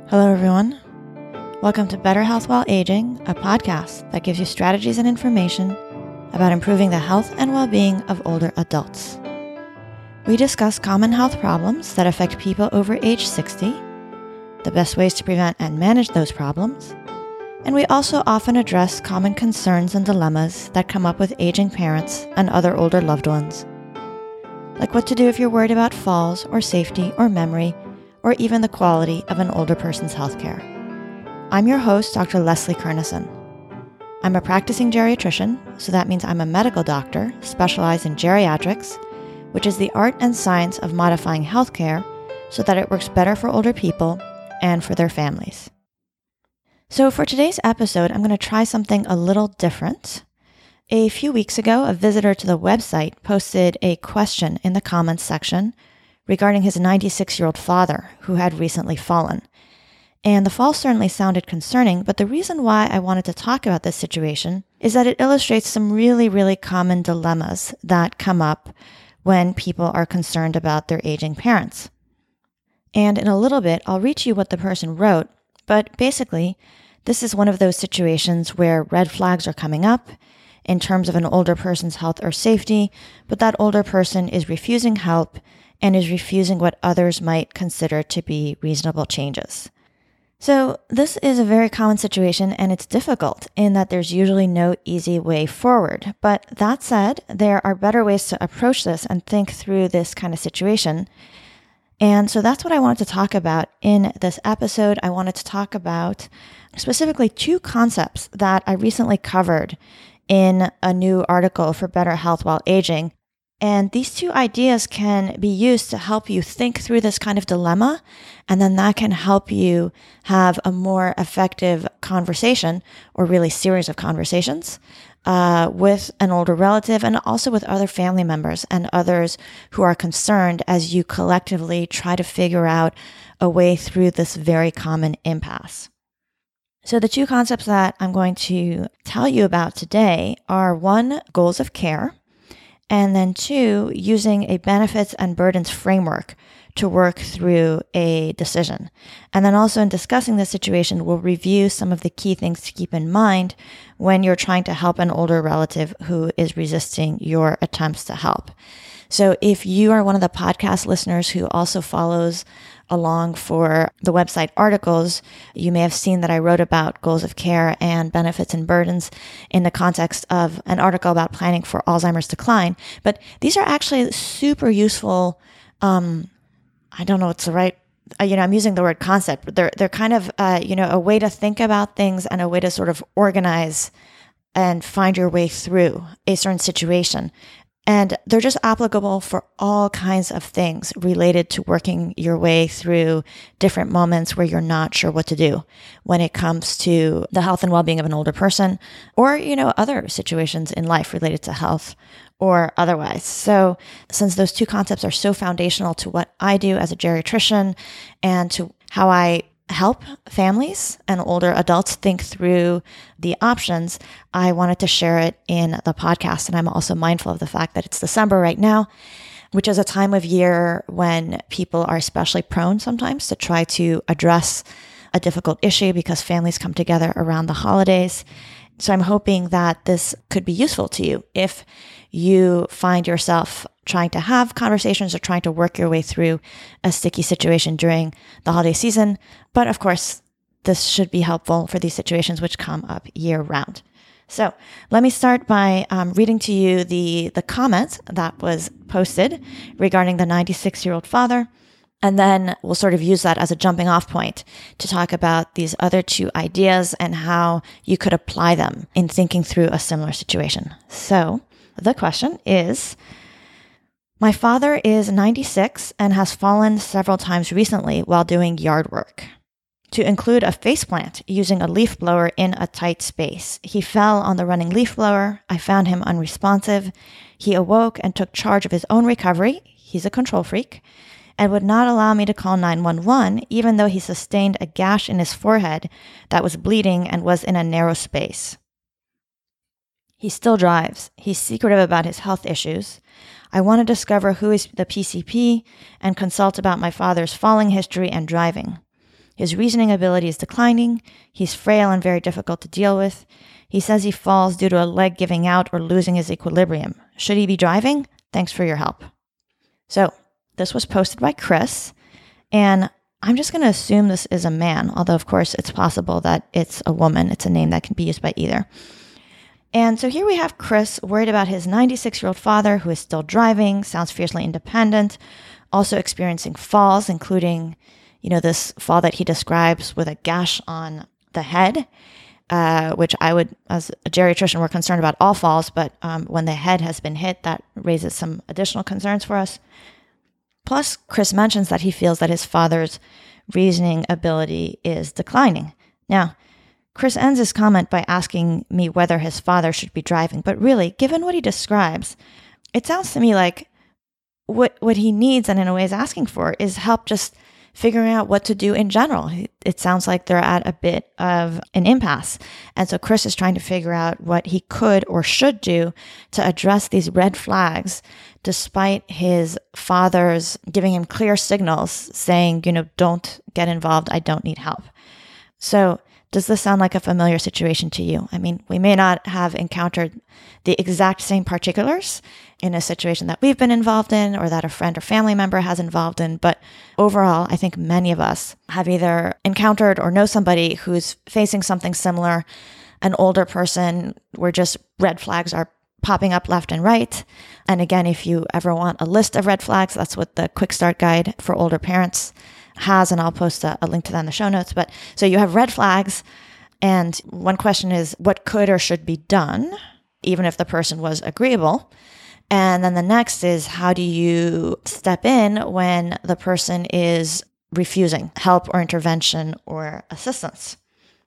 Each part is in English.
Hello, everyone. Welcome to Better Health While Aging, a podcast that gives you strategies and information about improving the health and well-being of older adults. We discuss common health problems that affect people over age 60, the best ways to prevent and manage those problems, and we also often address common concerns and dilemmas that come up with aging parents and other older loved ones, like what to do if you're worried about falls or safety or memory, or even the quality of an older person's healthcare. I'm your host, Dr. Leslie Kernison. I'm a practicing geriatrician, so that means I'm a medical doctor specialized in geriatrics, which is the art and science of modifying healthcare so that it works better for older people and for their families. So for today's episode, I'm going to try something a little different. A few weeks ago, a visitor to the website posted a question in the comments section regarding his 96-year-old father who had recently fallen. And the fall certainly sounded concerning, but the reason why I wanted to talk about this situation is that it illustrates some really common dilemmas that come up when people are concerned about their aging parents. And in a little bit, I'll read to you what the person wrote, but basically, this is one of those situations where red flags are coming up in terms of an older person's health or safety, but that older person is refusing help and is refusing what others might consider to be reasonable changes. So this is a very common situation, and it's difficult in that there's usually no easy way forward. But that said, there are better ways to approach this and think through this kind of situation. And so that's what I wanted to talk about in this episode. I wanted to talk about specifically two concepts that I recently covered in a new article for Better Health While Aging. And these two ideas can be used to help you think through this kind of dilemma, and then that can help you have a more effective conversation, or really series of conversations, with an older relative and also with other family members and others who are concerned as you collectively try to figure out a way through this very common impasse. So the two concepts that I'm going to tell you about today are one, goals of care, and then two, using a benefits and burdens framework to work through a decision. And then also in discussing this situation, we'll review some of the key things to keep in mind when you're trying to help an older relative who is resisting your attempts to help. So if you are one of the podcast listeners who also follows along for the website articles, you may have seen that I wrote about goals of care and benefits and burdens in the context of an article about planning for Alzheimer's decline. But these are actually super useful. I don't know what's the right, I'm using the word concept, but they're kind of, a way to think about things and a way to sort of organize and find your way through a certain situation. And they're just applicable for all kinds of things related to working your way through different moments where you're not sure what to do when it comes to the health and well-being of an older person or, other situations in life related to health or otherwise. So since those two concepts are so foundational to what I do as a geriatrician and to how I help families and older adults think through the options, I wanted to share it in the podcast. And I'm also mindful of the fact that it's December right now, which is a time of year when people are especially prone sometimes to try to address a difficult issue because families come together around the holidays. So I'm hoping that this could be useful to you if you find yourself trying to have conversations or trying to work your way through a sticky situation during the holiday season. But of course, this should be helpful for these situations which come up year round. So let me start by reading to you the comment that was posted regarding the 96-year-old father. And then we'll sort of use that as a jumping off point to talk about these other two ideas and how you could apply them in thinking through a similar situation. So the question is, my father is 96 and has fallen several times recently while doing yard work. To include a faceplant using a leaf blower in a tight space. He fell on the running leaf blower. I found him unresponsive. He awoke and took charge of his own recovery. He's a control freak. And would not allow me to call 911, even though he sustained a gash in his forehead that was bleeding and was in a narrow space. He still drives. He's secretive about his health issues. I want to discover who is the PCP and consult about my father's falling history and driving. His reasoning ability is declining. He's frail and very difficult to deal with. He says he falls due to a leg giving out or losing his equilibrium. Should he be driving? Thanks for your help. So this was posted by Chris, and I'm just going to assume this is a man, although of course it's possible that it's a woman. It's a name that can be used by either. And so here we have Chris worried about his 96-year-old father who is still driving, sounds fiercely independent, also experiencing falls, including, this fall that he describes with a gash on the head, which I would, as a geriatrician, we're concerned about all falls, but when the head has been hit, that raises some additional concerns for us. Plus, Chris mentions that he feels that his father's reasoning ability is declining. Now, Chris ends his comment by asking me whether his father should be driving, but really, given what he describes, it sounds to me like what he needs, and in a way is asking for, is help just figuring out what to do in general. It sounds like they're at a bit of an impasse. And so Chris is trying to figure out what he could or should do to address these red flags, despite his father's giving him clear signals saying, don't get involved. I don't need help. So does this sound like a familiar situation to you? I mean, we may not have encountered the exact same particulars in a situation that we've been involved in or that a friend or family member has involved in, but overall, I think many of us have either encountered or know somebody who's facing something similar, an older person where just red flags are popping up left and right. And again, if you ever want a list of red flags, that's what the Quick Start Guide for Older Parents has, and I'll post a link to that in the show notes. But so you have red flags, and one question is what could or should be done, even if the person was agreeable. And then the next is, how do you step in when the person is refusing help or intervention or assistance?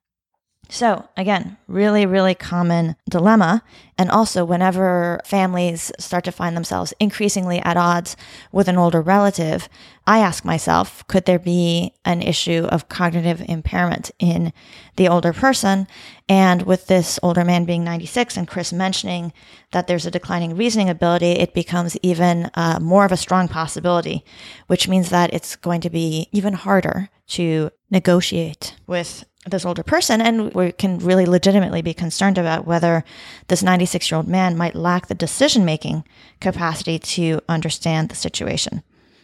So again, really, really common dilemma. And also whenever families start to find themselves increasingly at odds with an older relative, I ask myself, could there be an issue of cognitive impairment in the older person? And with this older man being 96 and Chris mentioning that there's a declining reasoning ability, it becomes even more of a strong possibility, which means that it's going to be even harder to negotiate with this older person, and we can really legitimately be concerned about whether this 96-year-old man might lack the decision-making capacity to understand the situation.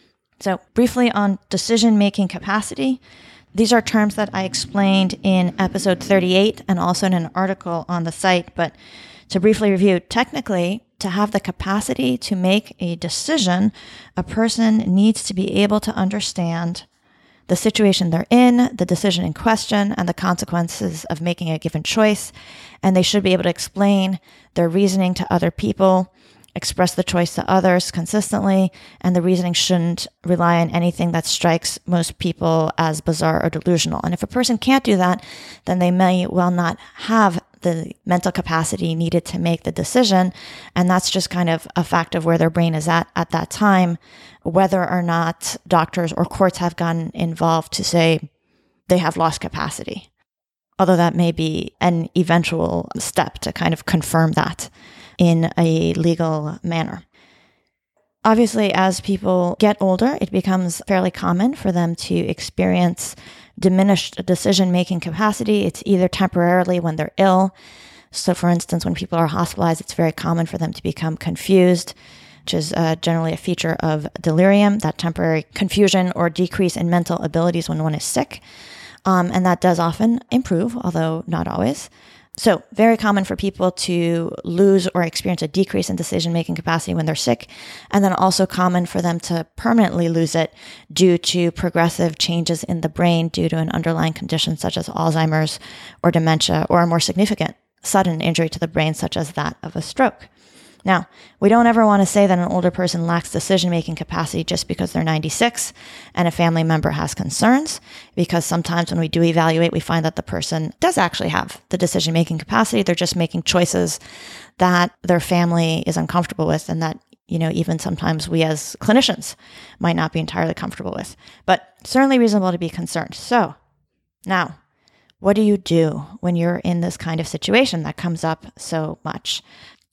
So briefly on decision-making capacity, these are terms that I explained in episode 38 and also in an article on the site, but to briefly review, technically, to have the capacity to make a decision, a person needs to be able to understand the situation they're in, the decision in question, and the consequences of making a given choice. And they should be able to explain their reasoning to other people, express the choice to others consistently, and the reasoning shouldn't rely on anything that strikes most people as bizarre or delusional. And if a person can't do that, then they may well not have the mental capacity needed to make the decision. And that's just kind of a fact of where their brain is at that time, whether or not doctors or courts have gotten involved to say they have lost capacity. Although that may be an eventual step to kind of confirm that in a legal manner. Obviously, as people get older, it becomes fairly common for them to experience diminished decision-making capacity. It's either temporarily when they're ill. So for instance, when people are hospitalized, it's very common for them to become confused, which is generally a feature of delirium, that temporary confusion or decrease in mental abilities when one is sick. And that does often improve, although not always. So very common for people to lose or experience a decrease in decision-making capacity when they're sick, and then also common for them to permanently lose it due to progressive changes in the brain due to an underlying condition such as Alzheimer's or dementia, or a more significant sudden injury to the brain such as that of a stroke. Now, we don't ever want to say that an older person lacks decision-making capacity just because they're 96 and a family member has concerns, because sometimes when we do evaluate, we find that the person does actually have the decision-making capacity. They're just making choices that their family is uncomfortable with, and that, even sometimes we as clinicians might not be entirely comfortable with. But certainly reasonable to be concerned. So now, what do you do when you're in this kind of situation that comes up so much?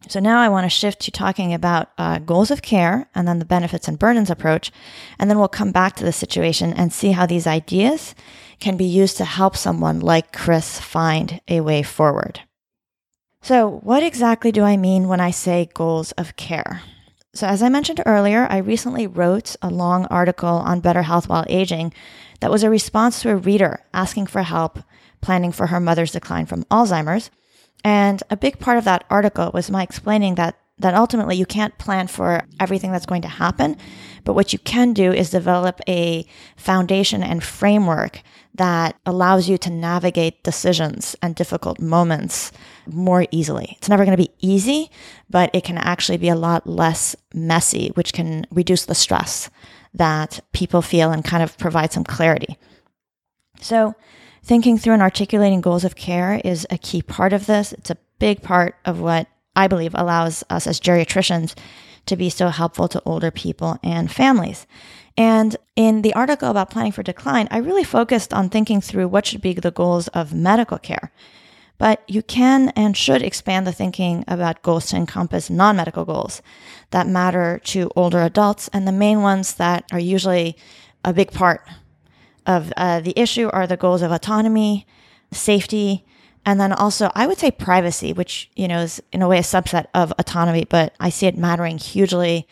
So now I want to shift to talking about goals of care and then the benefits and burdens approach. And then we'll come back to the situation and see how these ideas can be used to help someone like Chris find a way forward. So what exactly do I mean when I say goals of care? So as I mentioned earlier, I recently wrote a long article on better health while aging that was a response to a reader asking for help planning for her mother's decline from Alzheimer's. And a big part of that article was my explaining that ultimately you can't plan for everything that's going to happen, but what you can do is develop a foundation and framework that allows you to navigate decisions and difficult moments more easily. It's never going to be easy, but it can actually be a lot less messy, which can reduce the stress that people feel and kind of provide some clarity. So thinking through and articulating goals of care is a key part of this. It's a big part of what I believe allows us as geriatricians to be so helpful to older people and families. And in the article about planning for decline, I really focused on thinking through what should be the goals of medical care. But you can and should expand the thinking about goals to encompass non-medical goals that matter to older adults, and the main ones that are usually a big part of the issue are the goals of autonomy, safety, and then also I would say privacy, which is in a way a subset of autonomy, but I see it mattering hugely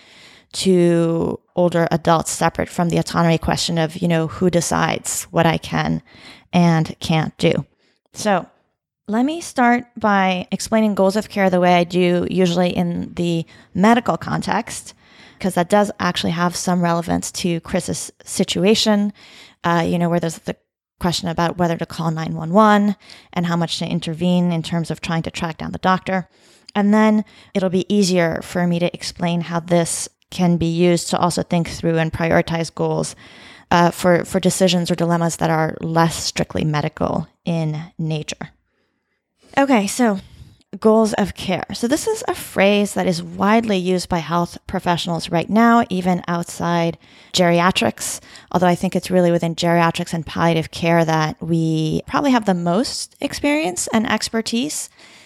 to older adults, separate from the autonomy question of who decides what I can and can't do. So let me start by explaining goals of care the way I do usually in the medical context, because that does actually have some relevance to Chris's situation. Where there's the question about whether to call 911 and how much to intervene in terms of trying to track down the doctor. And then it'll be easier for me to explain how this can be used to also think through and prioritize goals for decisions or dilemmas that are less strictly medical in nature. Okay, so goals of care. So this is a phrase that is widely used by health professionals right now, even outside geriatrics, although I think it's really within geriatrics and palliative care that we probably have the most experience and expertise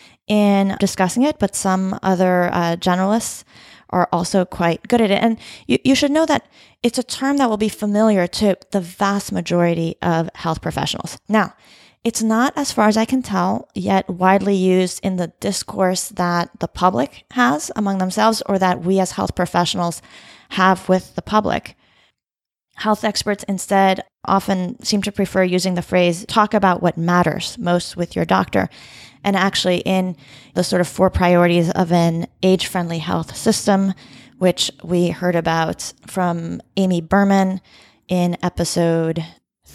in discussing it, but some other generalists are also quite good at it. And you should know that it's a term that will be familiar to the vast majority of health professionals. Now, it's not, as far as I can tell, yet widely used in the discourse that the public has among themselves or that we as health professionals have with the public. Health experts instead often seem to prefer using the phrase, talk about what matters most with your doctor. And actually in the sort of 4 priorities of an age-friendly health system, which we heard about from Amy Berman in episode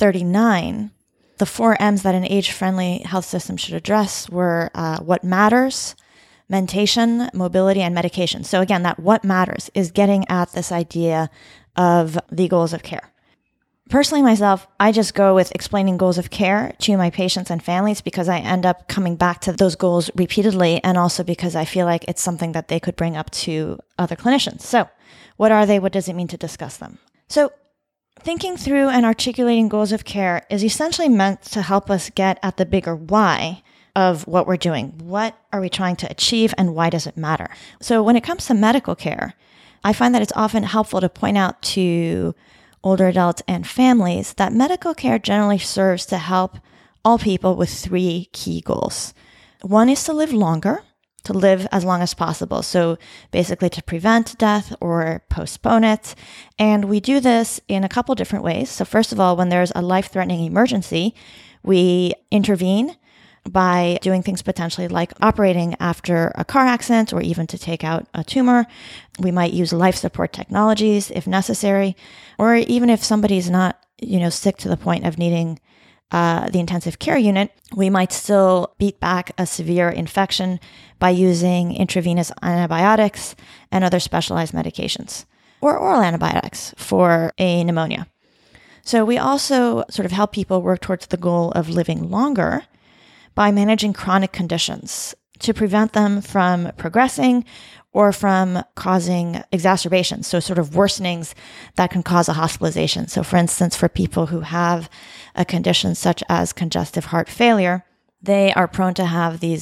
39, the 4 M's that an age-friendly health system should address were what matters, mentation, mobility, and medication. So again, that what matters is getting at this idea of the goals of care. Personally, myself, I just go with explaining goals of care to my patients and families because I end up coming back to those goals repeatedly, and also because I feel like it's something that they could bring up to other clinicians. So what are they? What does it mean to discuss them? So thinking through and articulating goals of care is essentially meant to help us get at the bigger why of what we're doing. What are we trying to achieve and why does it matter? So when it comes to medical care, I find that it's often helpful to point out to older adults and families that medical care generally serves to help all people with 3 key goals. One is to live longer, to live as long as possible. So basically to prevent death or postpone it. And we do this in a couple different ways. So first of all, when there's a life-threatening emergency, we intervene by doing things potentially like operating after a car accident or even to take out a tumor. We might use life support technologies if necessary, or even if somebody's not, sick to the point of needing the intensive care unit, we might still beat back a severe infection by using intravenous antibiotics and other specialized medications, or oral antibiotics for a pneumonia. So we also sort of help people work towards the goal of living longer by managing chronic conditions to prevent them from progressing or from causing exacerbations, so sort of worsenings that can cause a hospitalization. So for instance, for people who have a condition such as congestive heart failure, they are prone to have these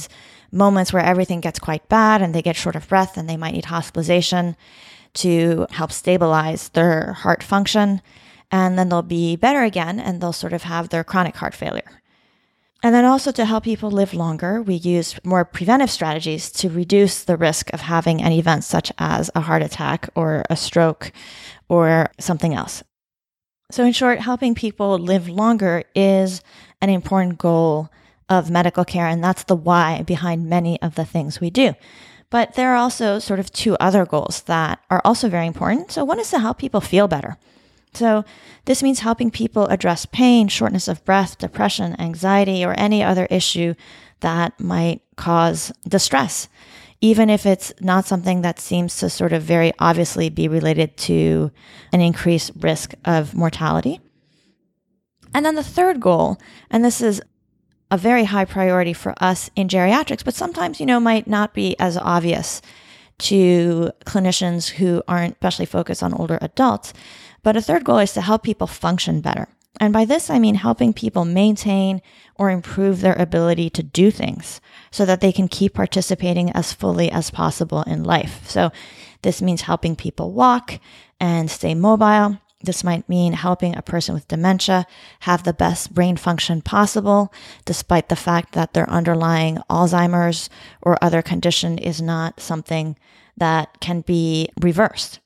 moments where everything gets quite bad and they get short of breath and they might need hospitalization to help stabilize their heart function. And then they'll be better again and they'll sort of have their chronic heart failure. And then also to help people live longer, we use more preventive strategies to reduce the risk of having any events such as a heart attack or a stroke or something else. So in short, helping people live longer is an important goal of medical care, and that's the why behind many of the things we do. But there are also sort of two other goals that are also very important. So one is to help people feel better. So this means helping people address pain, shortness of breath, depression, anxiety, or any other issue that might cause distress, even if it's not something that seems to sort of very obviously be related to an increased risk of mortality. And then the third goal, and this is a very high priority for us in geriatrics, but sometimes, might not be as obvious to clinicians who aren't especially focused on older adults. But a third goal is to help people function better. And by this, I mean helping people maintain or improve their ability to do things so that they can keep participating as fully as possible in life. So this means helping people walk and stay mobile. This might mean helping a person with dementia have the best brain function possible, despite the fact that their underlying Alzheimer's or other condition is not something that can be reversed.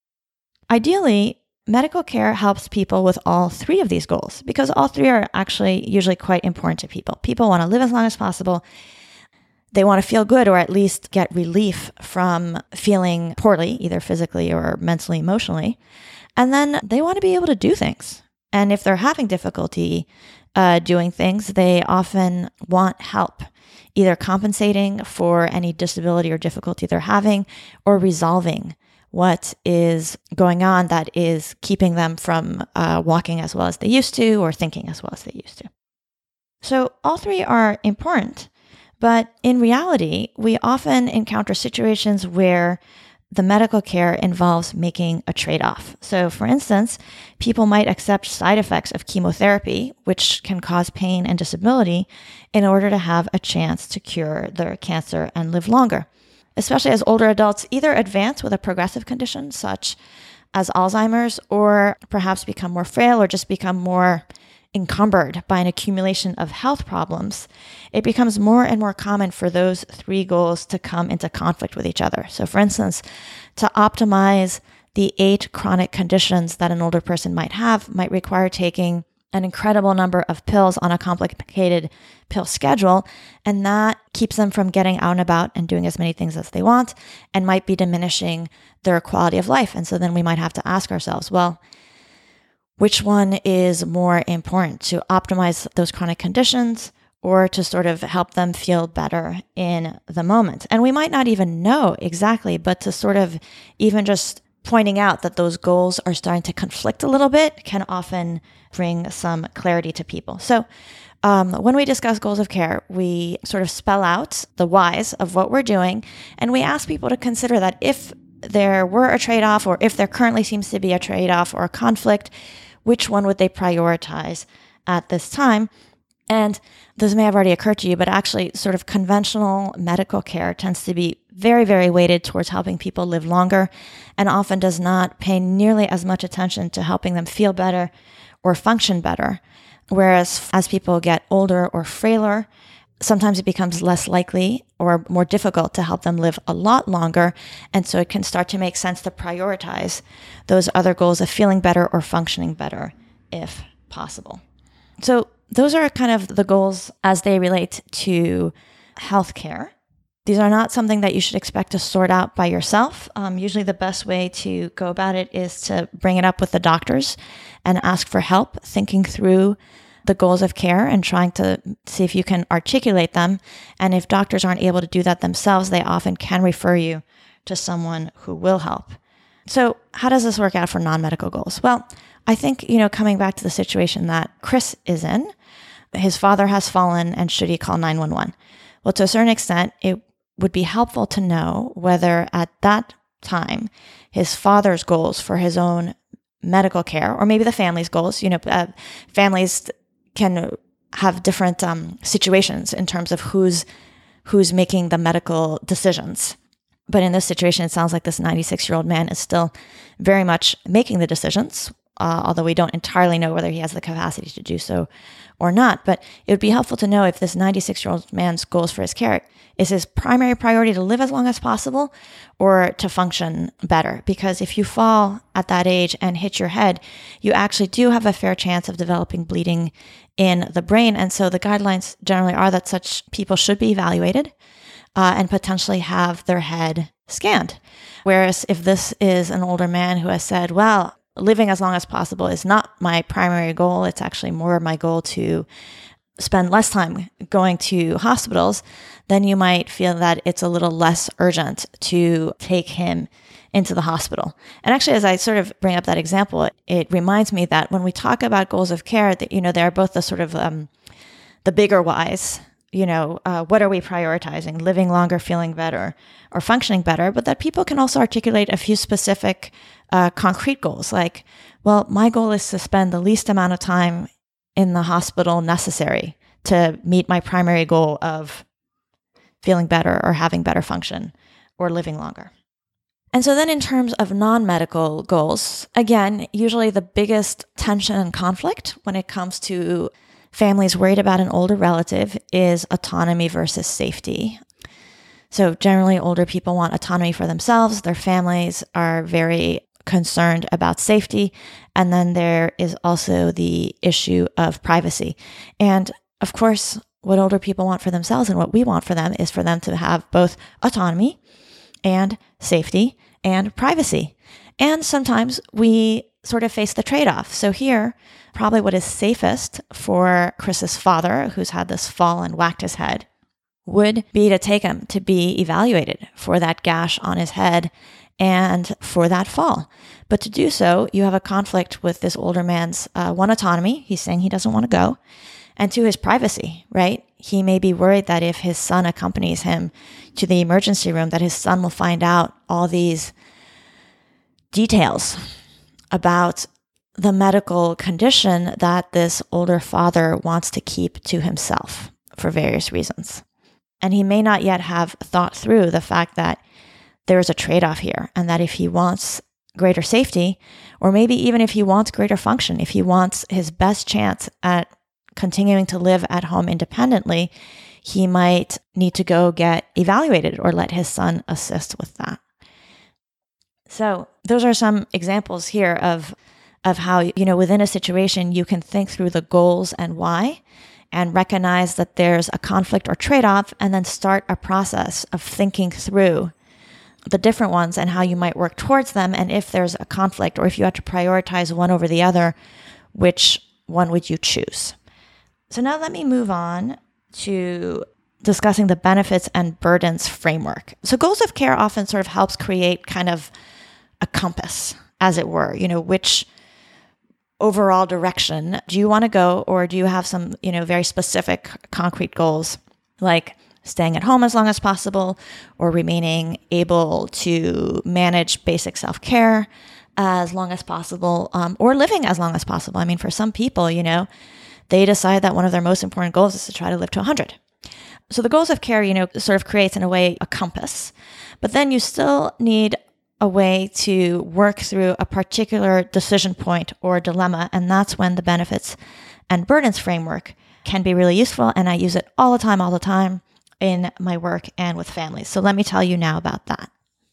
Ideally, medical care helps people with all three of these goals because all three are actually usually quite important to people. People want to live as long as possible. They want to feel good or at least get relief from feeling poorly, either physically or mentally, emotionally. And then they want to be able to do things. And if they're having difficulty doing things, they often want help, either compensating for any disability or difficulty they're having or resolving what is going on that is keeping them from walking as well as they used to or thinking as well as they used to. So all three are important, but in reality, we often encounter situations where the medical care involves making a trade-off. So for instance, people might accept side effects of chemotherapy, which can cause pain and disability, in order to have a chance to cure their cancer and live longer. Especially as older adults either advance with a progressive condition such as Alzheimer's or perhaps become more frail or just become more encumbered by an accumulation of health problems, it becomes more and more common for those three goals to come into conflict with each other. So for instance, to optimize the 8 chronic conditions that an older person might have might require taking an incredible number of pills on a complicated pill schedule, and that keeps them from getting out and about and doing as many things as they want and might be diminishing their quality of life. And so then we might have to ask ourselves, well, which one is more important, to optimize those chronic conditions or to sort of help them feel better in the moment? And we might not even know exactly, but to sort of even just pointing out that those goals are starting to conflict a little bit can often bring some clarity to people. So when we discuss goals of care, we sort of spell out the whys of what we're doing, and we ask people to consider that if there were a trade-off or if there currently seems to be a trade-off or a conflict, which one would they prioritize at this time? And this may have already occurred to you, but actually sort of conventional medical care tends to be very, very weighted towards helping people live longer and often does not pay nearly as much attention to helping them feel better or function better. Whereas as people get older or frailer, sometimes it becomes less likely or more difficult to help them live a lot longer. And so it can start to make sense to prioritize those other goals of feeling better or functioning better if possible. So those are kind of the goals as they relate to healthcare. These are not something that you should expect to sort out by yourself. Usually the best way to go about it is to bring it up with the doctors and ask for help thinking through the goals of care and trying to see if you can articulate them. And if doctors aren't able to do that themselves, they often can refer you to someone who will help. So how does this work out for non-medical goals? Well, I think, coming back to the situation that Chris is in, his father has fallen and should he call 911? Well, to a certain extent, it would be helpful to know whether at that time his father's goals for his own medical care, or maybe the family's goals, families can have different situations in terms of who's who's making the medical decisions. But in this situation, it sounds like this 96-year-old man is still very much making the decisions, although we don't entirely know whether he has the capacity to do so or not. But it would be helpful to know if this 96-year-old man's goals for his care is his primary priority to live as long as possible or to function better. Because if you fall at that age and hit your head, you actually do have a fair chance of developing bleeding in the brain. And so the guidelines generally are that such people should be evaluated and potentially have their head scanned. Whereas if this is an older man who has said, well, living as long as possible is not my primary goal, it's actually more my goal to spend less time going to hospitals, then you might feel that it's a little less urgent to take him into the hospital. And actually, as I sort of bring up that example, it reminds me that when we talk about goals of care, that, there are both the sort of the bigger whys, what are we prioritizing, living longer, feeling better, or functioning better, but that people can also articulate a few specific concrete goals, like, well, my goal is to spend the least amount of time in the hospital necessary to meet my primary goal of feeling better or having better function or living longer. And so then in terms of non-medical goals, again, usually the biggest tension and conflict when it comes to families worried about an older relative is autonomy versus safety. So generally, older people want autonomy for themselves. Their families are very concerned about safety. And then there is also the issue of privacy. And of course, what older people want for themselves and what we want for them is for them to have both autonomy and safety and privacy. And sometimes we sort of face the trade-off. So here, probably what is safest for Chris's father, who's had this fall and whacked his head, would be to take him to be evaluated for that gash on his head and for that fall. But to do so, you have a conflict with this older man's one, autonomy. He's saying he doesn't want to go. And two, his privacy, right? He may be worried that if his son accompanies him to the emergency room, that his son will find out all these details about the medical condition that this older father wants to keep to himself for various reasons. And he may not yet have thought through the fact that there is a trade-off here, and that if he wants greater safety, or maybe even if he wants greater function, if he wants his best chance at continuing to live at home independently, he might need to go get evaluated or let his son assist with that. So those are some examples here of how, within a situation, you can think through the goals and why, and recognize that there's a conflict or trade-off, and then start a process of thinking through the different ones and how you might work towards them. And if there's a conflict, or if you have to prioritize one over the other, which one would you choose? So now let me move on to discussing the benefits and burdens framework. So goals of care often sort of helps create kind of a compass, as it were, which overall direction do you want to go, or do you have some, very specific concrete goals, like staying at home as long as possible, or remaining able to manage basic self-care as long as possible, or living as long as possible. I mean, for some people, they decide that one of their most important goals is to try to live to 100. So the goals of care, sort of creates in a way a compass, but then you still need a way to work through a particular decision point or dilemma. And that's when the benefits and burdens framework can be really useful. And I use it all the time in my work and with families. So let me tell you now about that.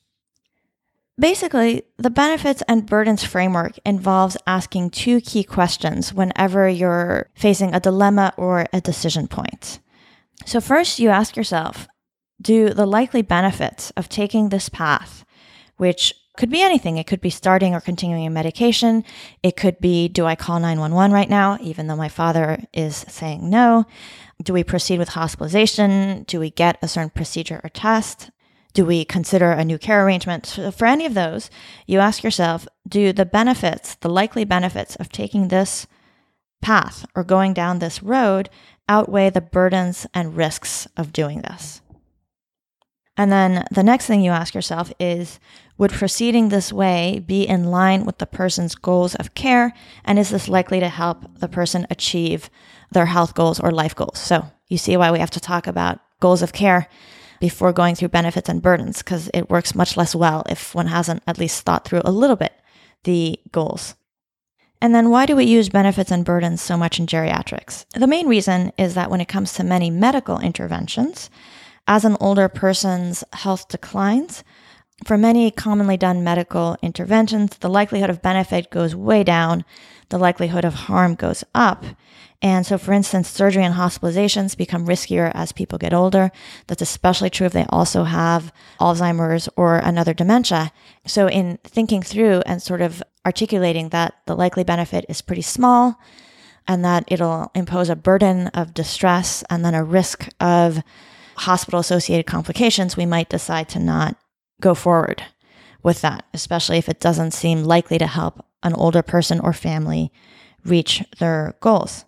Basically, the benefits and burdens framework involves asking two key questions whenever you're facing a dilemma or a decision point. So first, you ask yourself, do the likely benefits of taking this path, which could be anything. It could be starting or continuing a medication. It could be, do I call 911 right now, even though my father is saying no? Do we proceed with hospitalization? Do we get a certain procedure or test? Do we consider a new care arrangement? So for any of those, you ask yourself, do the benefits, the likely benefits of taking this path or going down this road outweigh the burdens and risks of doing this? And then the next thing you ask yourself is, would proceeding this way be in line with the person's goals of care? And is this likely to help the person achieve their health goals or life goals? So you see why we have to talk about goals of care before going through benefits and burdens, because it works much less well if one hasn't at least thought through a little bit the goals. And then why do we use benefits and burdens so much in geriatrics? The main reason is that when it comes to many medical interventions, as an older person's health declines, for many commonly done medical interventions, the likelihood of benefit goes way down, the likelihood of harm goes up. And so, for instance, surgery and hospitalizations become riskier as people get older. That's especially true if they also have Alzheimer's or another dementia. So in thinking through and sort of articulating that the likely benefit is pretty small and that it'll impose a burden of distress and then a risk of hospital-associated complications, we might decide to not go forward with that, especially if it doesn't seem likely to help an older person or family reach their goals.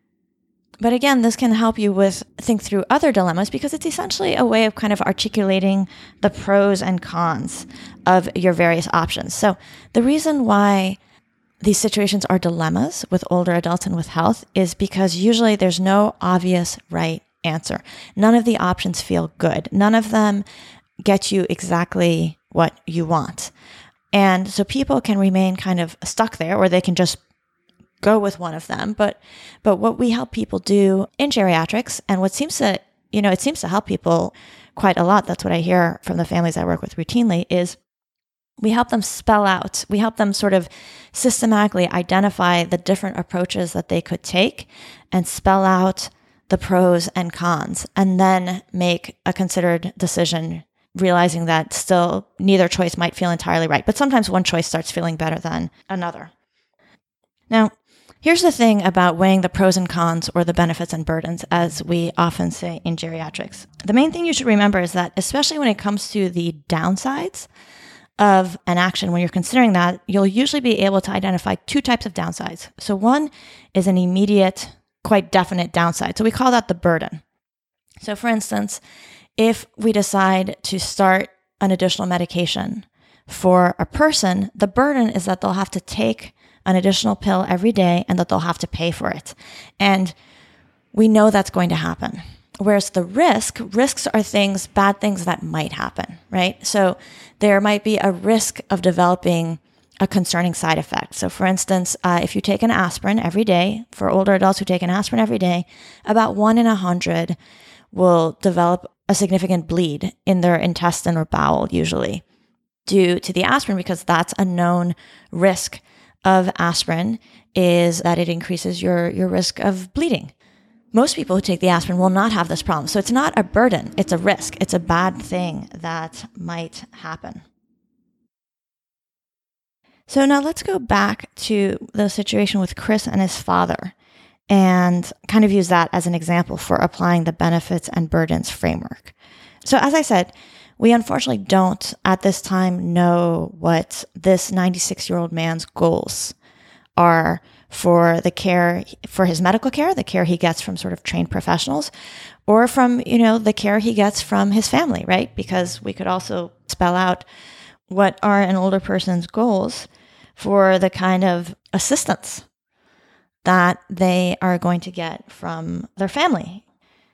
But again, this can help you think through other dilemmas because it's essentially a way of kind of articulating the pros and cons of your various options. So the reason why these situations are dilemmas with older adults and with health is because usually there's no obvious right answer. None of the options feel good. None of them get you exactly what you want. And so people can remain kind of stuck there, or they can just go with one of them. But what we help people do in geriatrics, and what seems to, it seems to help people quite a lot. That's what I hear from the families I work with routinely is we help them spell out, we help them sort of systematically identify the different approaches that they could take and spell out the pros and cons, and then make a considered decision, realizing that still neither choice might feel entirely right. But sometimes one choice starts feeling better than another. Now, here's the thing about weighing the pros and cons or the benefits and burdens, as we often say in geriatrics. The main thing you should remember is that, especially when it comes to the downsides of an action, when you're considering that, you'll usually be able to identify two types of downsides. So one is an immediate, quite definite downside. So we call that the burden. So for instance, if we decide to start an additional medication for a person, the burden is that they'll have to take an additional pill every day and that they'll have to pay for it. And we know that's going to happen. Whereas the risks are bad things that might happen, right? So there might be a risk of developing a concerning side effect. So for instance, if you take an aspirin every day, for older adults who take an aspirin every day, about 1 in 100 will develop a significant bleed in their intestine or bowel, usually due to the aspirin, because that's a known risk of aspirin, is that it increases your risk of bleeding. Most people who take the aspirin will not have this problem. So it's not a burden, it's a risk. It's a bad thing that might happen. So now let's go back to the situation with Chris and his father and kind of use that as an example for applying the benefits and burdens framework. So as I said, we unfortunately don't at this time know what this 96-year-old man's goals are for the care, for his medical care, the care he gets from sort of trained professionals, or from, the care he gets from his family, right? Because we could also spell out what are an older person's goals for the kind of assistance that they are going to get from their family.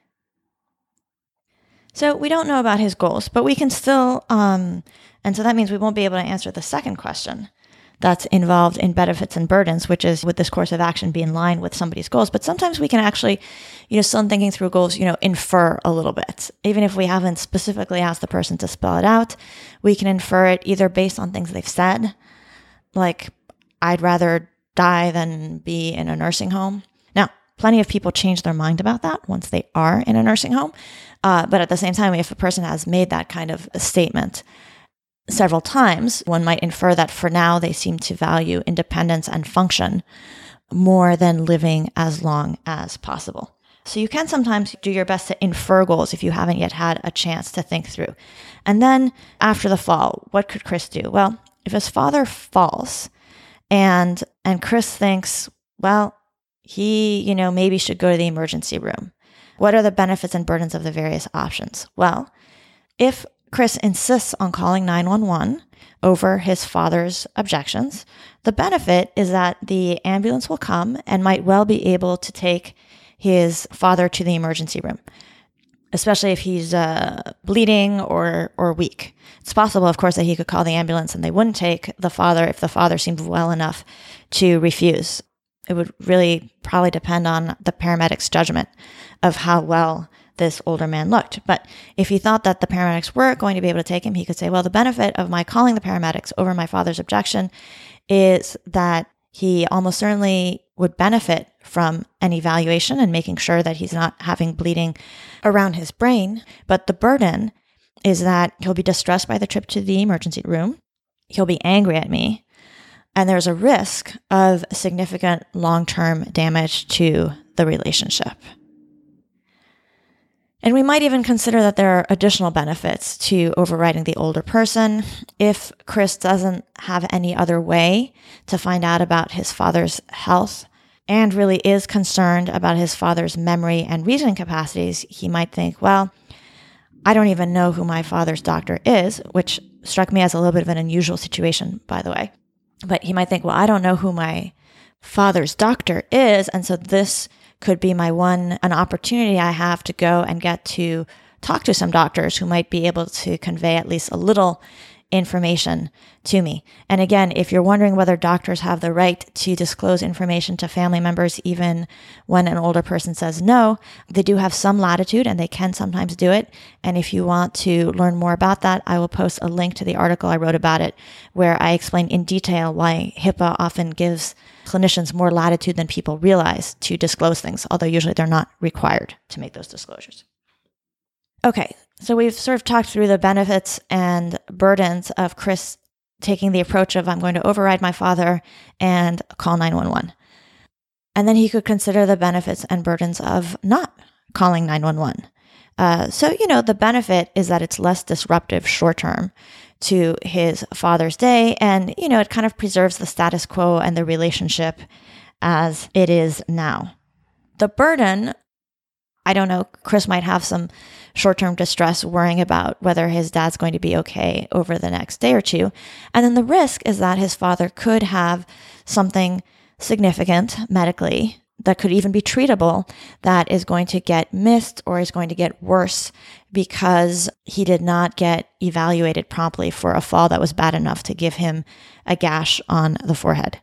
So we don't know about his goals, but we can still, and so that means we won't be able to answer the second question that's involved in benefits and burdens, which is, would this course of action be in line with somebody's goals? But sometimes we can actually, still in thinking through goals, infer a little bit. Even if we haven't specifically asked the person to spell it out, we can infer it either based on things they've said, like, I'd rather die than be in a nursing home. Now, plenty of people change their mind about that once they are in a nursing home. But at the same time, if a person has made that kind of a statement several times, one might infer that for now they seem to value independence and function more than living as long as possible. So you can sometimes do your best to infer goals if you haven't yet had a chance to think through. And then after the fall, what could Chris do? Well, if his father falls and Chris thinks, well, he, maybe should go to the emergency room. What are the benefits and burdens of the various options? Well, if Chris insists on calling 911 over his father's objections, the benefit is that the ambulance will come and might well be able to take his father to the emergency room. especially if he's bleeding or weak. It's possible, of course, that he could call the ambulance and they wouldn't take the father if the father seemed well enough to refuse. It would really probably depend on the paramedic's judgment of how well this older man looked. But if he thought that the paramedics were going to be able to take him, he could say, well, the benefit of my calling the paramedics over my father's objection is that he almost certainly would benefit from an evaluation and making sure that he's not having bleeding around his brain. But the burden is that he'll be distressed by the trip to the emergency room. He'll be angry at me. And there's a risk of significant long-term damage to the relationship. And we might even consider that there are additional benefits to overriding the older person. If Chris doesn't have any other way to find out about his father's health and really is concerned about his father's memory and reasoning capacities, he might think, well, I don't even know who my father's doctor is, which struck me as a little bit of an unusual situation, by the way. But he might think, well, I don't know who my father's doctor is, and so this could be an opportunity I have to go and get to talk to some doctors who might be able to convey at least a little information to me. And again, if you're wondering whether doctors have the right to disclose information to family members, even when an older person says no, they do have some latitude and they can sometimes do it. And if you want to learn more about that, I will post a link to the article I wrote about it, where I explain in detail why HIPAA often gives clinicians more latitude than people realize to disclose things, although usually they're not required to make those disclosures. Okay, so we've sort of talked through the benefits and burdens of Chris taking the approach of, I'm going to override my father and call 911. And then he could consider the benefits and burdens of not calling 911. So, the benefit is that it's less disruptive short-term to his father's day. And, it kind of preserves the status quo and the relationship as it is now. The burden, I don't know, Chris might have some short-term distress worrying about whether his dad's going to be okay over the next day or two. And then the risk is that his father could have something significant medically that could even be treatable that is going to get missed or is going to get worse because he did not get evaluated promptly for a fall that was bad enough to give him a gash on the forehead.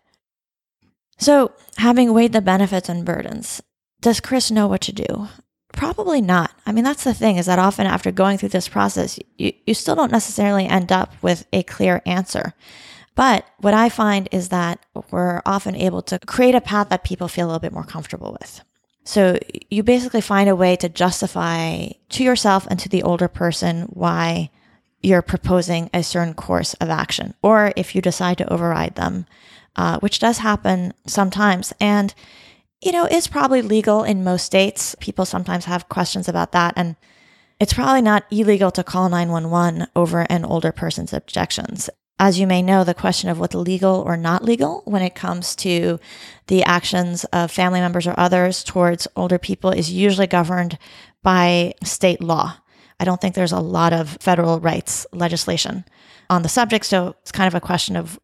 So, having weighed the benefits and burdens, does Chris know what to do? Probably not. I mean, that's the thing, is that often after going through this process, you still don't necessarily end up with a clear answer. But what I find is that we're often able to create a path that people feel a little bit more comfortable with. So you basically find a way to justify to yourself and to the older person why you're proposing a certain course of action, or if you decide to override them, which does happen sometimes. And it's probably legal in most states. People sometimes have questions about that. And it's probably not illegal to call 911 over an older person's objections. As you may know, the question of what's legal or not legal when it comes to the actions of family members or others towards older people is usually governed by state law. I don't think there's a lot of federal rights legislation on the subject, so it's kind of a question of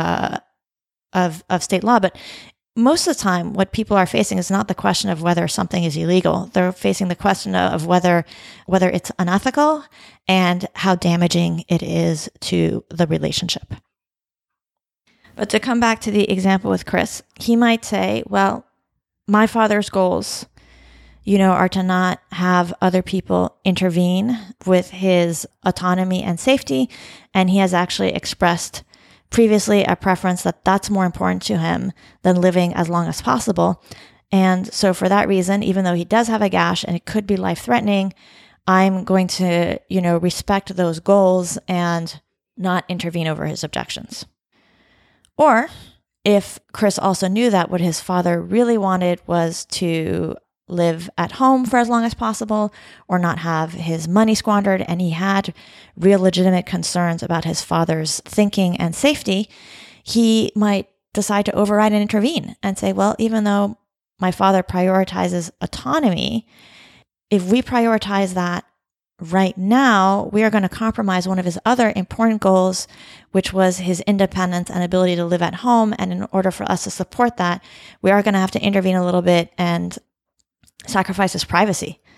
state law. But most of the time, what people are facing is not the question of whether something is illegal. They're facing the question of whether it's unethical and how damaging it is to the relationship. But to come back to the example with Chris, he might say, well, my father's goals, are to not have other people intervene with his autonomy and safety. And he has actually expressed previously a preference that that's more important to him than living as long as possible. And so for that reason, even though he does have a gash and it could be life-threatening, I'm going to, respect those goals and not intervene over his objections. Or if Chris also knew that what his father really wanted was to live at home for as long as possible or not have his money squandered, and he had real legitimate concerns about his father's thinking and safety, he might decide to override and intervene and say, well, even though my father prioritizes autonomy, if we prioritize that right now, we are going to compromise one of his other important goals, which was his independence and ability to live at home. And in order for us to support that, we are going to have to intervene a little bit and sacrifice his privacy.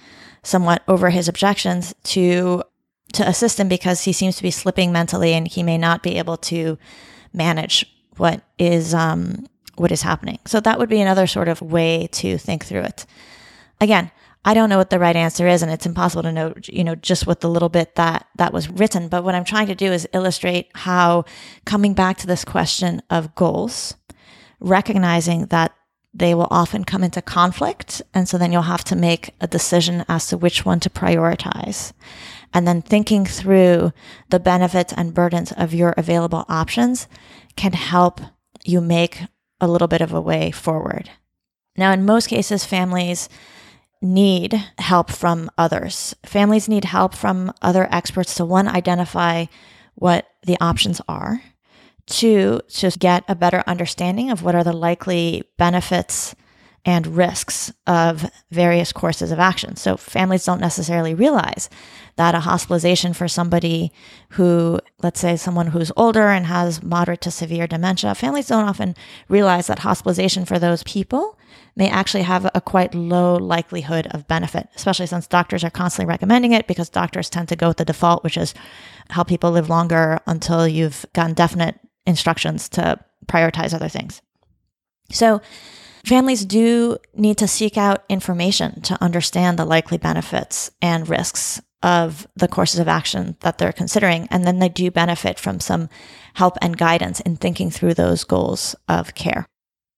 somewhat over his objections to assist him, because he seems to be slipping mentally and he may not be able to manage what is happening. So that would be another sort of way to think through it. Again, I don't know what the right answer is, and it's impossible to know, just with the little bit that was written. But what I'm trying to do is illustrate how, coming back to this question of goals, recognizing that they will often come into conflict. And so then you'll have to make a decision as to which one to prioritize. And then thinking through the benefits and burdens of your available options can help you make a little bit of a way forward. Now, in most cases, families need help from others. Families need help from other experts to, one, identify what the options are, two, to get a better understanding of what are the likely benefits and risks of various courses of action. So families don't necessarily realize that a hospitalization for somebody who, let's say someone who's older and has moderate to severe dementia, families don't often realize that hospitalization for those people may actually have a quite low likelihood of benefit, especially since doctors are constantly recommending it, because doctors tend to go with the default, which is help people live longer until you've gotten definite instructions to prioritize other things. So families do need to seek out information to understand the likely benefits and risks of the courses of action that they're considering. And then they do benefit from some help and guidance in thinking through those goals of care.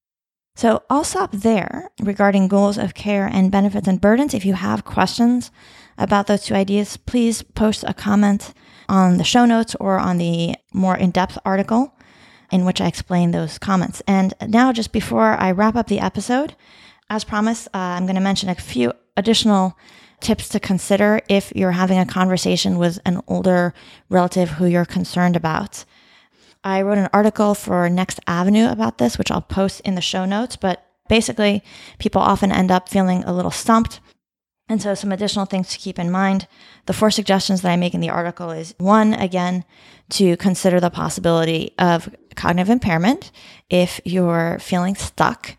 So I'll stop there regarding goals of care and benefits and burdens. If you have questions about those two ideas, please post a comment on the show notes or on the more in-depth article in which I explain those comments. And now, just before I wrap up the episode, as promised, I'm going to mention a few additional tips to consider if you're having a conversation with an older relative who you're concerned about. I wrote an article for Next Avenue about this, which I'll post in the show notes, but basically people often end up feeling a little stumped. And so some additional things to keep in mind. The 4 suggestions that I make in the article is, 1, again, to consider the possibility of cognitive impairment if you're feeling stuck.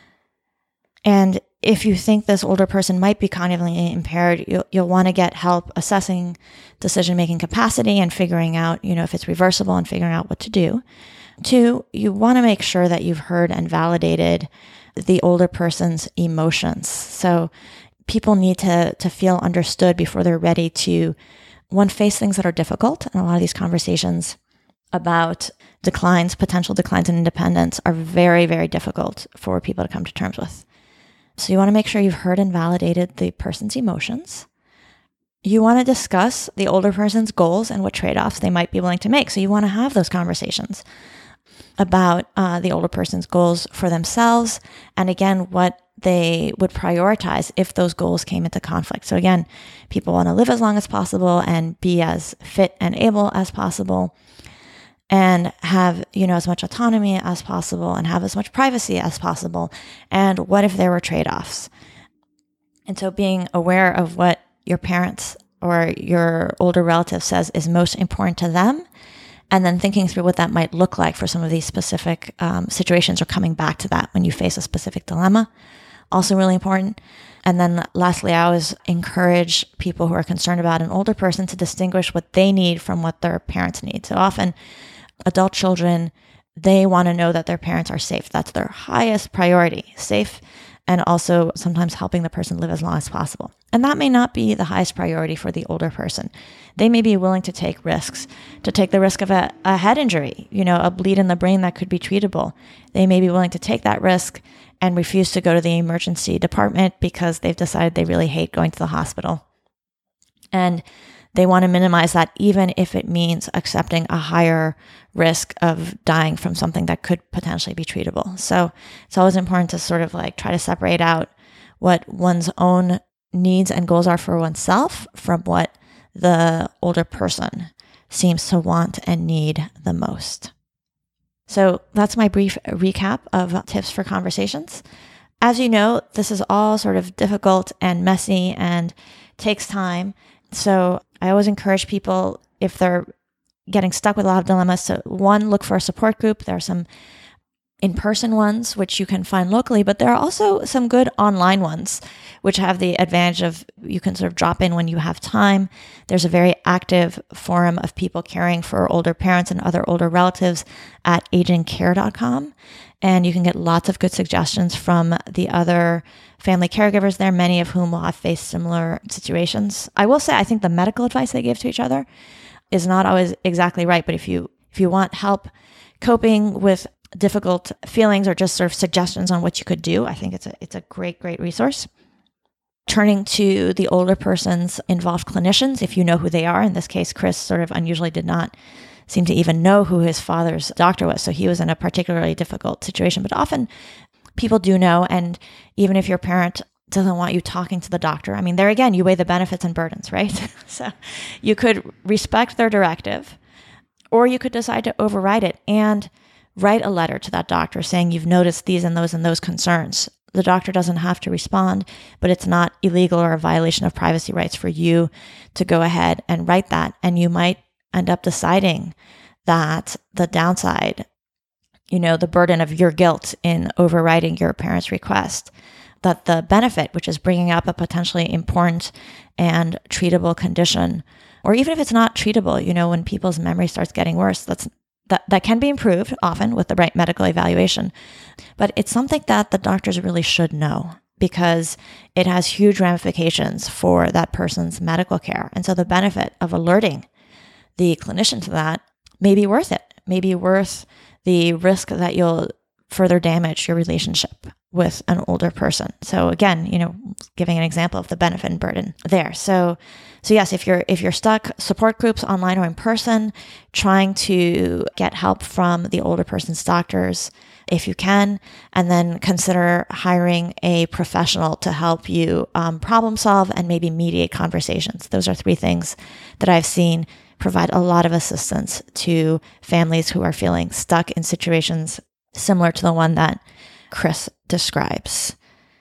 And if you think this older person might be cognitively impaired, you'll want to get help assessing decision-making capacity and figuring out, if it's reversible and figuring out what to do. 2, you want to make sure that you've heard and validated the older person's emotions. So people need to feel understood before they're ready to, one, face things that are difficult. And a lot of these conversations about potential declines in independence are very, very difficult for people to come to terms with. So you want to make sure you've heard and validated the person's emotions. You want to discuss the older person's goals and what trade-offs they might be willing to make. So you want to have those conversations about the older person's goals for themselves, and again, what they would prioritize if those goals came into conflict. So again, people want to live as long as possible and be as fit and able as possible, and have, as much autonomy as possible and have as much privacy as possible. And what if there were trade-offs? And so being aware of what your parents or your older relative says is most important to them, and then thinking through what that might look like for some of these specific situations, or coming back to that when you face a specific dilemma. Also really important. And then lastly, I always encourage people who are concerned about an older person to distinguish what they need from what their parents need. So often adult children, they want to know that their parents are safe. That's their highest priority, safe, and also sometimes helping the person live as long as possible. And that may not be the highest priority for the older person. They may be willing to take risks, to take the risk of a head injury, a bleed in the brain that could be treatable. They may be willing to take that risk and refuse to go to the emergency department because they've decided they really hate going to the hospital. And they want to minimize that, even if it means accepting a higher risk of dying from something that could potentially be treatable. So it's always important to sort of try to separate out what one's own needs and goals are for oneself from what the older person seems to want and need the most. So that's my brief recap of tips for conversations. As you know, this is all sort of difficult and messy and takes time. So I always encourage people, if they're getting stuck with a lot of dilemmas, to, one, look for a support group. There are some in-person ones, which you can find locally, but there are also some good online ones, which have the advantage of you can sort of drop in when you have time. There's a very active forum of people caring for older parents and other older relatives at agingcare.com. And you can get lots of good suggestions from the other family caregivers there, many of whom will have faced similar situations. I will say, I think the medical advice they give to each other is not always exactly right. But if you want help coping with difficult feelings or just sort of suggestions on what you could do, I think it's a great resource. Turning to the older person's involved clinicians, if you know who they are. In this case, Chris sort of unusually did not seem to even know who his father's doctor was. So he was in a particularly difficult situation. But often people do know. And even if your parent doesn't want you talking to the doctor, I mean, there again, you weigh the benefits and burdens, right? So you could respect their directive, or you could decide to override it and write a letter to that doctor saying you've noticed these and those concerns. The doctor doesn't have to respond, but it's not illegal or a violation of privacy rights for you to go ahead and write that. And you might end up deciding that the downside, the burden of your guilt in overriding your parent's request, that the benefit, which is bringing up a potentially important and treatable condition, or even if it's not treatable, when people's memory starts getting worse, that can be improved often with the right medical evaluation. But it's something that the doctors really should know because it has huge ramifications for that person's medical care. And so the benefit of alerting the clinician to that may be worth it, may be worth the risk that you'll further damage your relationship with an older person. So again, giving an example of the benefit and burden there. So yes, if you're stuck, support groups online or in person, trying to get help from the older person's doctors if you can, and then consider hiring a professional to help you problem solve and maybe mediate conversations. Those are 3 things that I've seen provide a lot of assistance to families who are feeling stuck in situations similar to the one that Chris describes.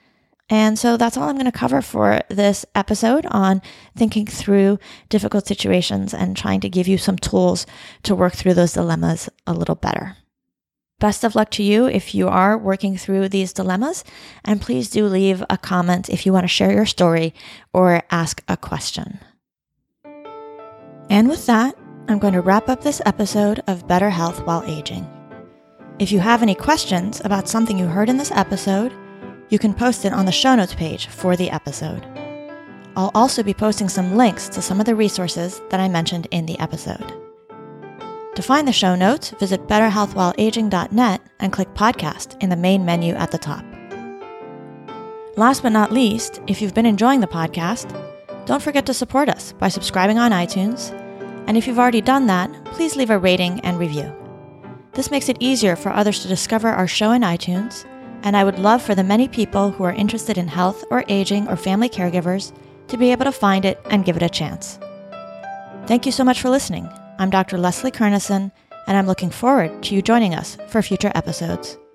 And so that's all I'm going to cover for this episode on thinking through difficult situations and trying to give you some tools to work through those dilemmas a little better. Best of luck to you if you are working through these dilemmas. And please do leave a comment if you want to share your story or ask a question. And with that, I'm going to wrap up this episode of Better Health While Aging. If you have any questions about something you heard in this episode, you can post it on the show notes page for the episode. I'll also be posting some links to some of the resources that I mentioned in the episode. To find the show notes, visit betterhealthwhileaging.net and click podcast in the main menu at the top. Last but not least, if you've been enjoying the podcast, don't forget to support us by subscribing on iTunes. And if you've already done that, please leave a rating and review. This makes it easier for others to discover our show in iTunes, and I would love for the many people who are interested in health or aging or family caregivers to be able to find it and give it a chance. Thank you so much for listening. I'm Dr. Leslie Kernison, and I'm looking forward to you joining us for future episodes.